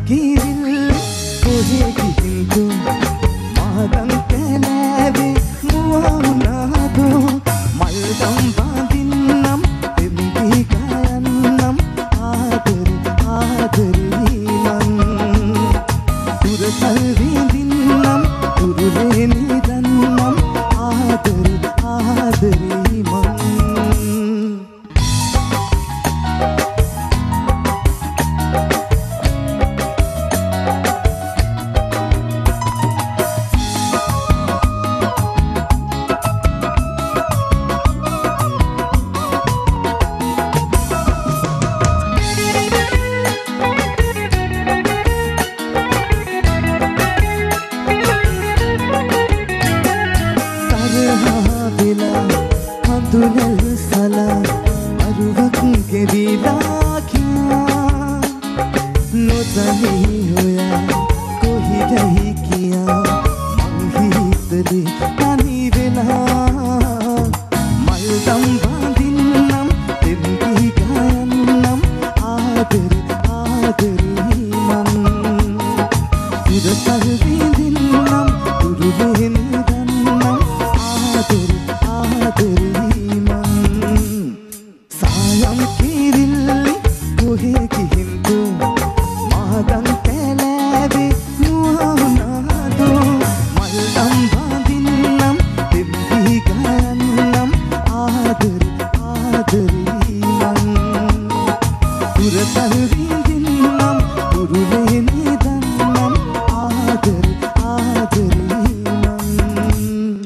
කිවිල් කොහේ ගිහින්ද මාදන් කැලෑවේ මුවුනාදෝ මල්දම් බඳින්නම් දෙම්පි ගයන්නම් ආදරේ ආදරේ මං දුරකල් විඳින්නම් දුරේ නිදන්නම් ආදරේ ආදරේ මං දුලල් සලා අරුවක් ගෙවිලා කියා නොදනී හොයා කොහිදයි කියා මං හිතේ තනි වෙලා මල්දම් බඳින්නම් දෙම්පි ගයන්නම් ආදරේ ආදරේ මං දුරකල් විඳින්නම් දුරුලේ නිදන්නම් ආදරේ ආදරේ sayang kirilli kohe gihindu madan kalabe nuwanado maldam bandinnam dembi gayannam adare adare man duratal vindinnam durule nidannam adare adare man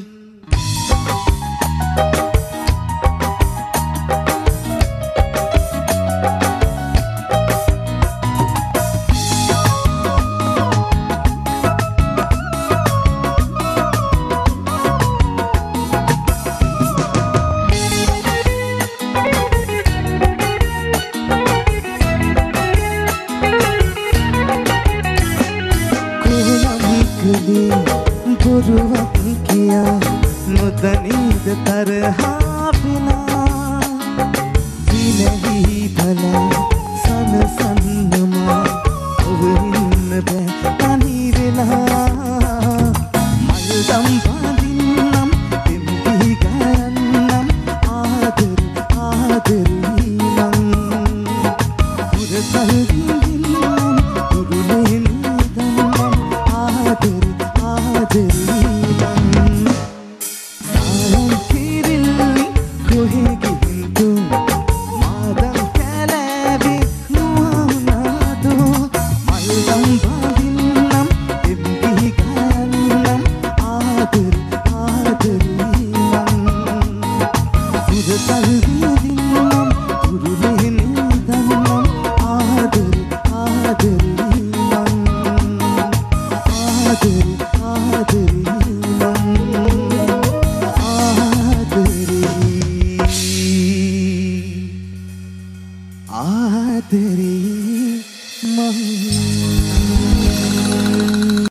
බොරුවක් කියා නොදනීද තරහා පිනා දිනෙහි බලා සනසන්නමා ඔවරින්න බෑ තනි වෙලා මල්දම් බඳින්නම් දෙම්පි ගයන්නම් ආදරේ ආදරේ මං දුරකල් විඳින්නම් දුරුලේ නිදන්නම් ආදරේ ආදරේ මං sayang kirilli kohe gihindu madan kalabe nuwanado maldam badinnam dembi gayannam adare adare man durakal vidinnam durule nidannam adare adare man adare adare man adare man